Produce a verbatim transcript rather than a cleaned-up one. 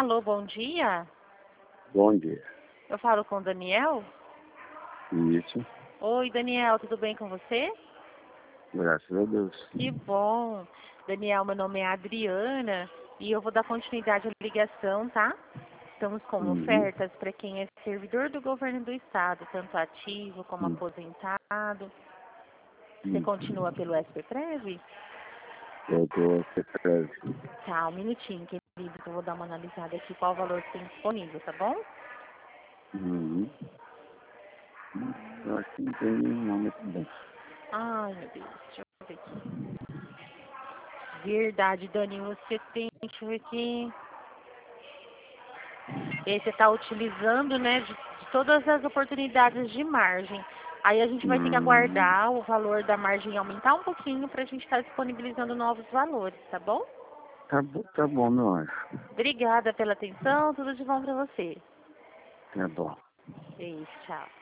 Alô, bom dia. Bom dia. Eu falo com o Daniel? Isso. Oi, Daniel, tudo bem com você? Graças a Deus. Que bom. Daniel, meu nome é Adriana e eu vou dar continuidade à ligação, tá? Estamos com Uhum. ofertas para quem é servidor do governo do estado, tanto ativo como Uhum. aposentado. Você Uhum. continua pelo S P Prev? Eu tô secretário. Tá, um minutinho, querido, que eu vou dar uma analisada aqui qual o valor que tem disponível, tá bom? Uhum. Eu acho que não tem nenhum nome aqui dentro. Ai, meu Deus, deixa eu ver aqui. Verdade, Dani, você tem, deixa eu ver aqui. E aí você está utilizando, né, de, de todas as oportunidades de margem. Aí a gente vai ter que Uhum. aguardar o valor da margem aumentar um pouquinho para a gente estar disponibilizando novos valores, tá bom? Tá bom, tá bom, meu anjo. Obrigada pela atenção, tudo de bom para você. Tá bom. Beijo, tchau.